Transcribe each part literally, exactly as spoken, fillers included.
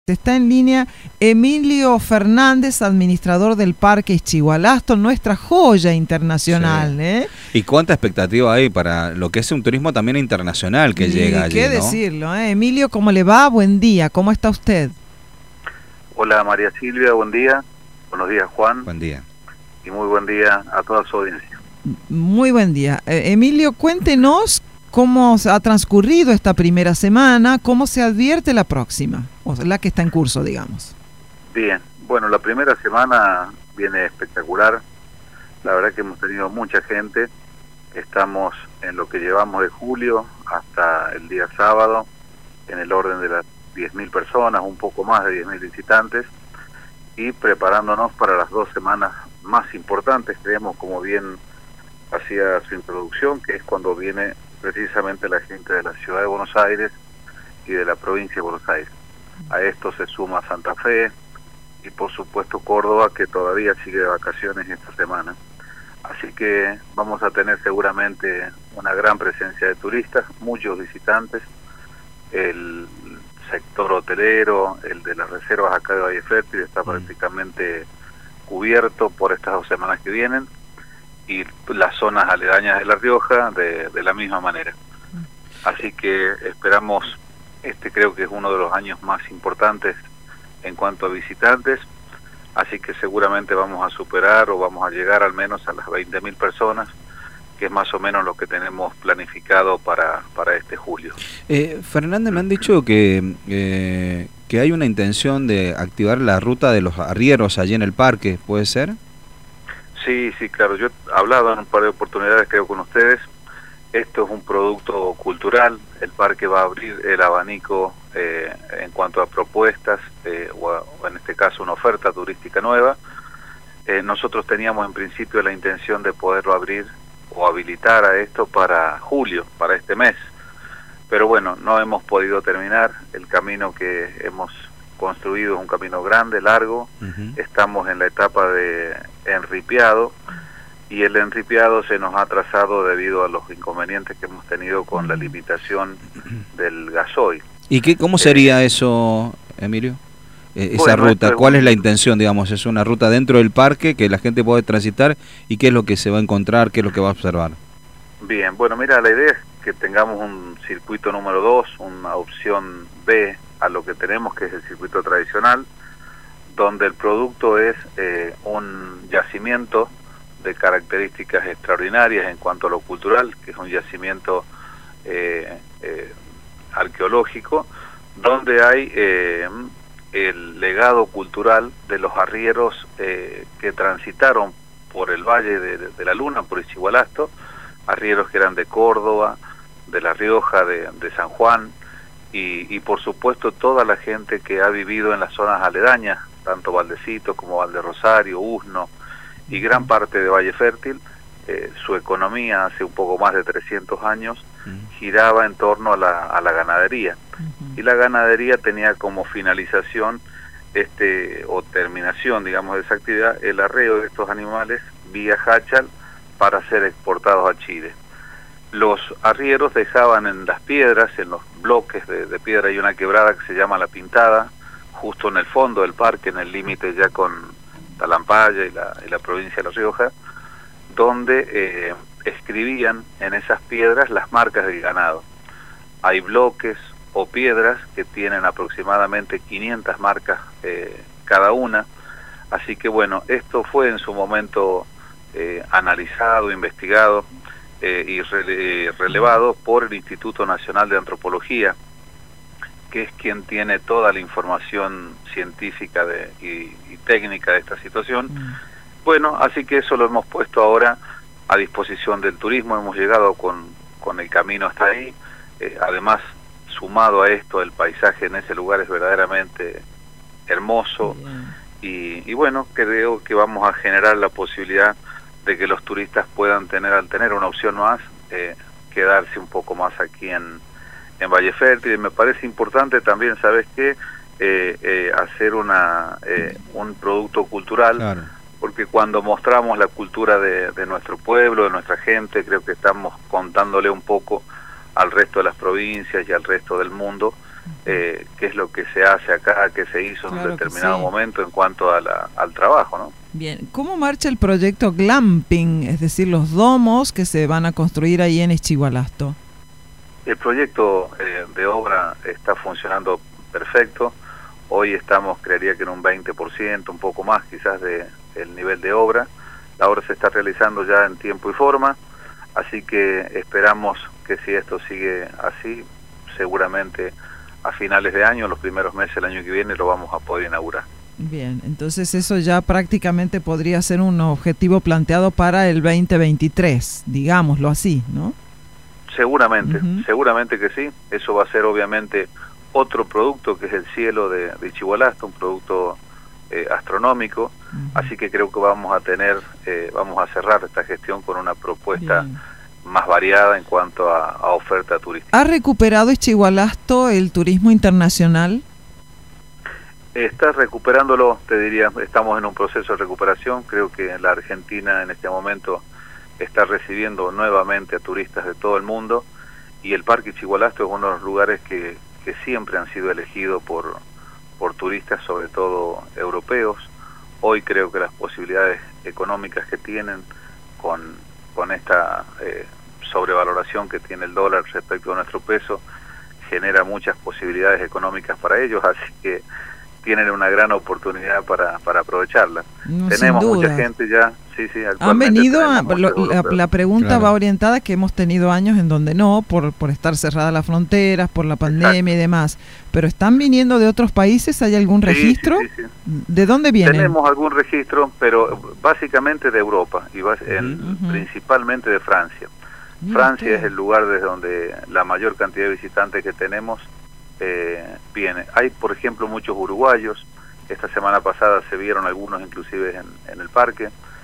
Está en línea Emilio Fernández, administrador del Parque Ixigualasto, nuestra joya internacional. Sí. ¿eh? ¿Y cuánta expectativa hay para lo que es un turismo también internacional que y llega allí? ¿Qué ¿no? decirlo? ¿eh? Emilio, ¿cómo le va? Buen día, ¿cómo está usted? Hola María Silvia, buen día. Buenos días Juan. Buen día. Y muy buen día a toda su audiencia. Muy buen día. Eh, Emilio, cuéntenos cómo ha transcurrido esta primera semana, cómo se advierte la próxima, o sea, la que está en curso, digamos. Bien, bueno, la primera semana viene espectacular. La verdad que hemos tenido mucha gente. Estamos en lo que llevamos de julio hasta el día sábado, en el orden de las diez mil personas, un poco más de diez mil visitantes, y preparándonos para las dos semanas más importantes, creemos, como bien hacía su introducción, que es cuando viene precisamente la gente de la ciudad de Buenos Aires y de la provincia de Buenos Aires. A esto se suma Santa Fe y por supuesto Córdoba, que todavía sigue de vacaciones esta semana. Así que vamos a tener seguramente una gran presencia de turistas, muchos visitantes. El sector hotelero, el de las reservas acá de Valle Fértil, está prácticamente cubierto por estas dos semanas que vienen, y las zonas aledañas de La Rioja de, de la misma manera. Así que esperamos, este creo que es uno de los años más importantes en cuanto a visitantes, así que seguramente vamos a superar o vamos a llegar al menos a las veinte mil personas, que es más o menos lo que tenemos planificado para, para este julio. Eh, Fernández, me han dicho que, eh, que hay una intención de activar la ruta de los arrieros allí en el parque, ¿puede ser? Sí, sí, claro. Yo he hablado en un par de oportunidades, creo, con ustedes. Esto es un producto cultural. El parque va a abrir el abanico eh, en cuanto a propuestas, eh, o, a, o en este caso una oferta turística nueva. Eh, nosotros teníamos en principio la intención de poderlo abrir o habilitar a esto para julio, para este mes. Pero bueno, no hemos podido terminar. El camino que hemos construido es un camino grande, largo. Uh-huh. Estamos en la etapa de enripiado y el enripiado se nos ha atrasado debido a los inconvenientes que hemos tenido con la limitación del gasoil. ¿Y qué, cómo sería eh, eso, Emilio? Eh, esa bueno, ruta, ¿cuál es, es la intención, digamos? ¿Es una ruta dentro del parque que la gente puede transitar y qué es lo que se va a encontrar, qué es lo que va a observar? Bien, bueno, mira, la idea es que tengamos un circuito número dos, una opción B a lo que tenemos, que es el circuito tradicional, donde el producto es eh, un yacimiento de características extraordinarias en cuanto a lo cultural, que es un yacimiento eh, eh, arqueológico, donde hay eh, el legado cultural de los arrieros eh, que transitaron por el Valle de, de, de la Luna, por Ixigualasto, arrieros que eran de Córdoba, de La Rioja, de, de San Juan, y, y por supuesto toda la gente que ha vivido en las zonas aledañas, tanto Valdecito como Valde Rosario, Usno y gran parte de Valle Fértil. Eh, su economía hace un poco más de trescientos años giraba en torno a la, a la ganadería, y la ganadería tenía como finalización este o terminación, digamos, de esa actividad, el arreo de estos animales vía Háchal para ser exportados a Chile. Los arrieros dejaban en las piedras, en los bloques de, de piedra, hay una quebrada que se llama La Pintada, justo en el fondo del parque, en el límite ya con Talampaya y la, y la provincia de La Rioja, donde eh, escribían en esas piedras las marcas del ganado. Hay bloques o piedras que tienen aproximadamente quinientas marcas eh, cada una, así que bueno, esto fue en su momento eh, analizado, investigado, Eh, y rele relevado por el Instituto Nacional de Antropología, que es quien tiene toda la información científica de, y, y técnica de esta situación. Mm. Bueno, así que eso lo hemos puesto ahora a disposición del turismo, hemos llegado con, con el camino hasta ahí, eh, además sumado a esto el paisaje en ese lugar es verdaderamente hermoso, y, y bueno, creo que vamos a generar la posibilidad de que los turistas puedan tener, al tener una opción más, eh, quedarse un poco más aquí en, en Valle Fértil. Y me parece importante también, ¿sabes qué? Eh, eh, hacer una eh, un producto cultural, claro. Porque cuando mostramos la cultura de, de nuestro pueblo, de nuestra gente, creo que estamos contándole un poco al resto de las provincias y al resto del mundo eh, qué es lo que se hace acá, qué se hizo Claro en un determinado sí. momento en cuanto a la, al trabajo, ¿no? Bien, ¿cómo marcha el proyecto Glamping, es decir, los domos que se van a construir ahí en Ixchigualasto? El proyecto eh, de obra está funcionando perfecto. Hoy estamos, creería que en un veinte por ciento, un poco más quizás de el nivel de obra. La obra se está realizando ya en tiempo y forma, así que esperamos que si esto sigue así, seguramente a finales de año, los primeros meses del año que viene, lo vamos a poder inaugurar. Bien, entonces eso ya prácticamente podría ser un objetivo planteado para el veinte veintitrés, digámoslo así, ¿no? Seguramente, Uh-huh. seguramente que sí. Eso va a ser obviamente otro producto que es el cielo de, de Ixchigualasto, un producto eh, astronómico. Uh-huh. Así que creo que vamos a tener, eh, vamos a cerrar esta gestión con una propuesta Bien. más variada en cuanto a, a oferta turística. ¿Ha recuperado Ixchigualasto el turismo internacional? Está recuperándolo, te diría, estamos en un proceso de recuperación. Creo que la Argentina en este momento está recibiendo nuevamente a turistas de todo el mundo, y el Parque Ixchigualasto es uno de los lugares que, que siempre han sido elegidos por, por turistas, sobre todo europeos. Hoy creo que las posibilidades económicas que tienen con, con esta eh, sobrevaloración que tiene el dólar respecto a nuestro peso, genera muchas posibilidades económicas para ellos, así que tienen una gran oportunidad para, para aprovecharla. No, tenemos mucha gente ya, sí, sí, actualmente han venido, a, lo, la, la pregunta claro. va orientada que hemos tenido años en donde no, por, por estar cerradas las fronteras, por la pandemia Exacto. y demás, pero ¿están viniendo de otros países? ¿Hay algún registro? Sí, sí, sí, sí. ¿De dónde vienen? Tenemos algún registro, pero básicamente de Europa, y bas en, uh-huh. principalmente de Francia. Mira Francia usted. es el lugar desde donde la mayor cantidad de visitantes que tenemos eh, viene. Hay, por ejemplo, muchos uruguayos. Esta semana pasada se vieron algunos inclusive en, en el parque.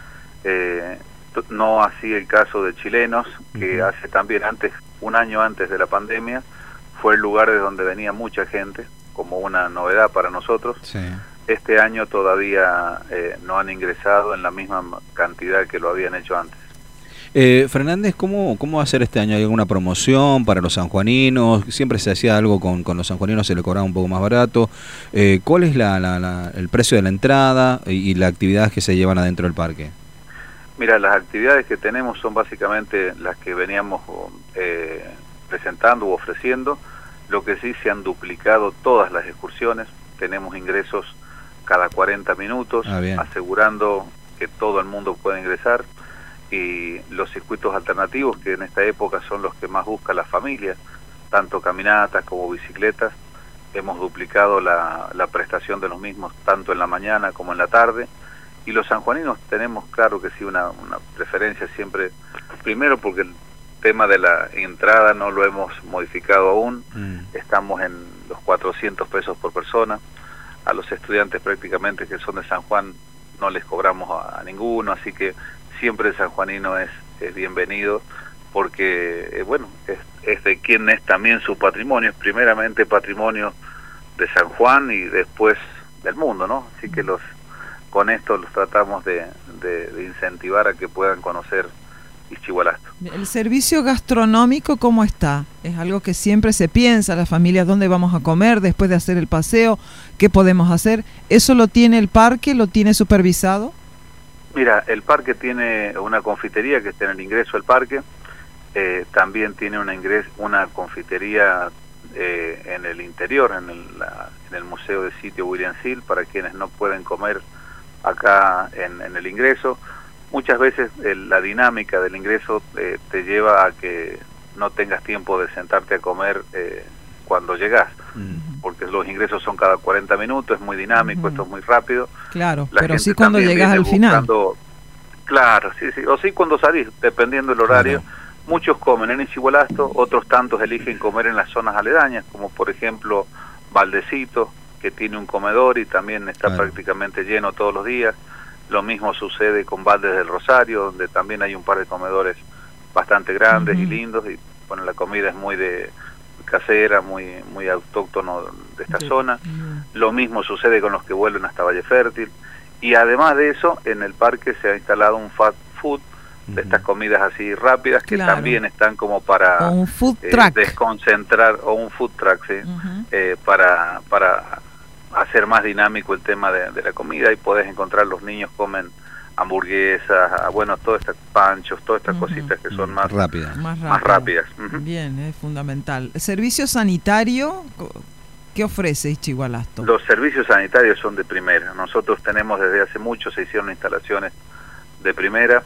Eh, no así el caso de chilenos, que uh-huh. hace también antes, un año antes de la pandemia, fue el lugar de donde venía mucha gente, como una novedad para nosotros. Sí. Este año todavía eh, no han ingresado en la misma cantidad que lo habían hecho antes. Eh, Fernández, ¿cómo, ¿cómo va a ser este año? ¿Hay alguna promoción para los sanjuaninos? Siempre se hacía algo con, con los sanjuaninos, se le cobraba un poco más barato. Eh, ¿Cuál es la, la, la, el precio de la entrada y, y las actividades que se llevan adentro del parque? Mira, las actividades que tenemos son básicamente las que veníamos eh, presentando u ofreciendo. Lo que sí, se han duplicado todas las excursiones. Tenemos ingresos cada cuarenta minutos, ah, asegurando que todo el mundo pueda ingresar. Y los circuitos alternativos, que en esta época son los que más busca la familia, tanto caminatas como bicicletas, hemos duplicado la, la prestación de los mismos tanto en la mañana como en la tarde. Y los sanjuaninos tenemos claro que sí una, una preferencia siempre, primero porque el tema de la entrada no lo hemos modificado aún, mm. estamos en los cuatrocientos pesos por persona. A los estudiantes prácticamente que son de San Juan no les cobramos a, a ninguno, así que siempre el sanjuanino es, es bienvenido, porque eh, bueno, es, es de quien es también su patrimonio, es primeramente patrimonio de San Juan y después del mundo, ¿no? Así que los con esto los tratamos de, de, de incentivar a que puedan conocer Ixchigualasto. ¿El servicio gastronómico cómo está? Es algo que siempre se piensa, las familias, ¿dónde vamos a comer después de hacer el paseo? ¿Qué podemos hacer? ¿Eso lo tiene el parque? ¿Lo tiene supervisado? Mira, el parque tiene una confitería que está en el ingreso al parque, eh, también tiene una, ingres, una confitería eh, en el interior, en el, la, en el Museo de Sitio William Sill, para quienes no pueden comer acá en, en el ingreso. Muchas veces el, la dinámica del ingreso eh, te lleva a que no tengas tiempo de sentarte a comer eh, cuando llegas, mm. porque los ingresos son cada cuarenta minutos, es muy dinámico, mm. esto es muy rápido. Claro, la pero sí cuando llegas al buscando, final. Claro, sí, sí, o sí cuando salís, dependiendo del horario. Claro. Muchos comen en Ixchigualasto, otros tantos eligen comer en las zonas aledañas, como por ejemplo Valdecito, que tiene un comedor y también está claro. prácticamente lleno todos los días. Lo mismo sucede con Valdes del Rosario, donde también hay un par de comedores bastante grandes uh-huh. y lindos, y bueno, la comida es muy de casera, muy muy autóctono de esta sí. zona. Uh-huh. Lo mismo sucede con los que vuelven hasta Valle Fértil, y además de eso, en el parque se ha instalado un fast food de estas comidas así rápidas que Claro. también están como para O un food eh, truck. desconcentrar, o un food truck, ¿sí? Ujú. eh, para, para hacer más dinámico el tema de, de la comida, y podés encontrar, los niños comen hamburguesas, ah, bueno, todas estas panchos, todas estas Ujú. cositas que son más, rápida. Más rápido. más rápidas. Ujú. Bien, es fundamental. ¿Servicio sanitario? co- ¿Qué ofrece Ischigualasto? Los servicios sanitarios son de primera. Nosotros tenemos desde hace mucho, se hicieron instalaciones de primera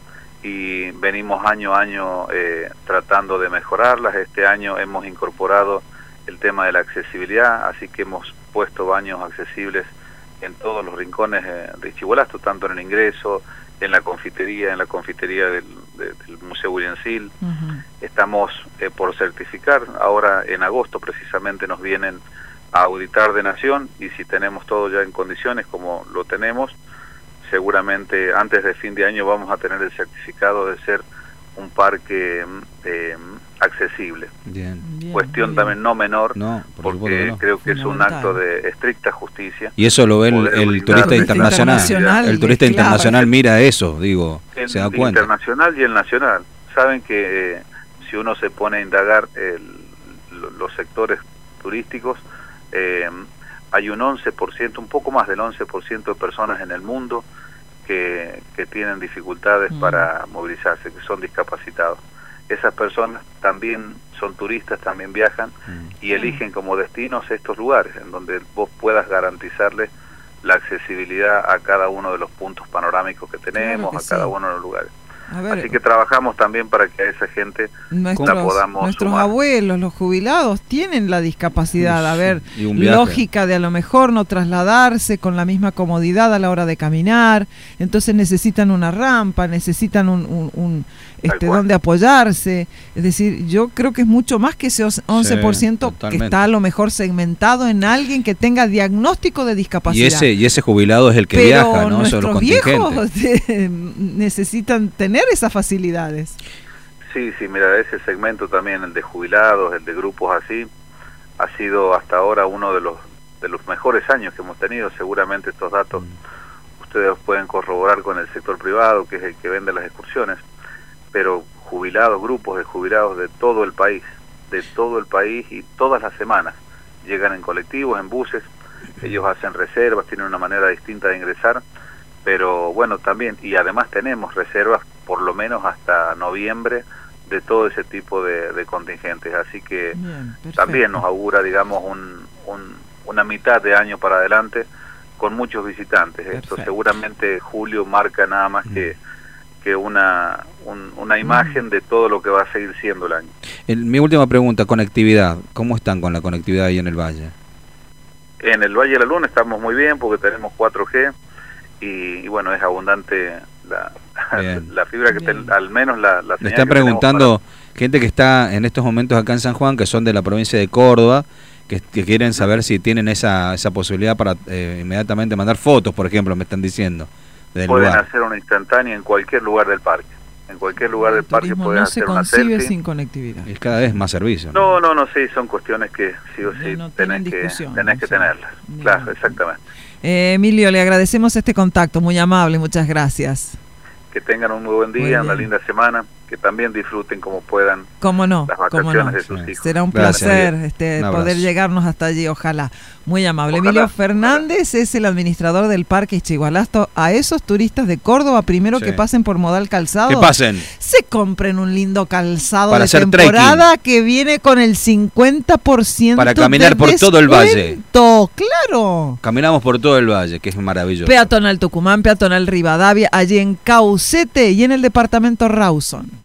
y venimos año a año eh, tratando de mejorarlas. Este año hemos incorporado el tema de la accesibilidad, así que hemos puesto baños accesibles en todos los rincones eh, de Ischigualasto, tanto en el ingreso, en la confitería, en la confitería del, de- del Museo Williamsil. Ujú. Estamos eh, por certificar, ahora en agosto precisamente nos vienen a auditar de Nación, y si tenemos todo ya en condiciones como lo tenemos, seguramente antes de fin de año vamos a tener el certificado de ser un parque eh, accesible. Bien. Bien, Cuestión muy también bien. no menor, No, por porque supuesto que no. creo que es un Fundamental. acto de estricta justicia. Y eso lo ve el, Poder el brindar turista esta internacional. internacional, El turista claro. internacional mira eso, digo, El se da cuenta. internacional y el nacional. Saben que eh, si uno se pone a indagar el- lo- los sectores turísticos, eh, hay un once por ciento, un poco más del once por ciento de personas en el mundo que, que tienen dificultades Mm. para movilizarse, que son discapacitados. Esas personas también son turistas, también viajan Mm. y eligen como destinos estos lugares en donde vos puedas garantizarle la accesibilidad a cada uno de los puntos panorámicos que tenemos, Claro que a cada sí. uno de los lugares. A ver, Así que trabajamos también para que a esa gente nuestros, la podamos nuestros sumar. abuelos, los jubilados, tienen la discapacidad. A ver, Y un viaje. lógica de a lo mejor no trasladarse con la misma comodidad a la hora de caminar, entonces necesitan una rampa, necesitan un, un, un, este cual. donde apoyarse. Es decir, yo creo que es mucho más que ese once por ciento Sí, que totalmente. está a lo mejor segmentado en alguien que tenga diagnóstico de discapacidad. Y ese, y ese jubilado es el que Pero viaja, ¿no? Son los nuestros viejos contingentes. eh, necesitan tener esas facilidades. Sí, sí, mira, ese segmento también, el de jubilados, el de grupos así, ha sido hasta ahora uno de los de los mejores años que hemos tenido. Seguramente estos datos ustedes los pueden corroborar con el sector privado, que es el que vende las excursiones, pero jubilados, grupos de jubilados de todo el país, de todo el país, y todas las semanas llegan en colectivos, en buses, ellos hacen reservas, tienen una manera distinta de ingresar, pero bueno, también, y además tenemos reservas por lo menos hasta noviembre de todo ese tipo de, de contingentes, así que Bien, perfecto. también nos augura, digamos, un, un- una mitad de año para adelante con muchos visitantes. Esto Perfecto. seguramente julio marca nada más que, que una, un- una imagen de todo lo que va a seguir siendo el año. El- mi última pregunta, conectividad. ¿Cómo están con la conectividad ahí en el valle? En el Valle de la Luna estamos muy bien porque tenemos cuatro G y, y bueno, es abundante la, Bien. la fibra que Bien. ten- al menos la, la Me señal están que tenemos preguntando gente que está en estos momentos acá en San Juan, que son de la provincia de Córdoba, que, que quieren saber si tienen esa, esa posibilidad para eh, inmediatamente mandar fotos, por ejemplo, me están diciendo, del pueden lugar. hacer una instantánea en cualquier lugar del parque. En cualquier lugar del El parque turismo pueden no se hacer una concibe selfie. sin conectividad. Es cada vez más servicio. No, no, no, sí, son cuestiones que sí o Ya sí no tenés, tienen que, discusión, tenés que o sea, tenerlas. bien. Claro, exactamente. Eh, Emilio, le agradecemos este contacto, muy amable, muchas gracias. Que tengan un muy buen Muy día, una bien. linda semana, que también disfruten como puedan Cómo no, las cómo vacaciones no. de sus Sí. hijos. Será un Gracias, placer Emilio. este, Un abrazo. poder llegarnos hasta allí, ojalá. Muy amable. Ojalá, Emilio Fernández es el administrador del Parque Ischigualasto. A esos turistas de Córdoba, primero Sí. que pasen por Modal Calzado, Que pasen. se compren un lindo calzado Para de hacer temporada que viene con el cincuenta por ciento Para caminar de por todo el valle. descuento. Claro. Caminamos por todo el valle, que es maravilloso. Peatonal Tucumán, Peatonal Rivadavia, allí en Caucete y en el departamento Rawson.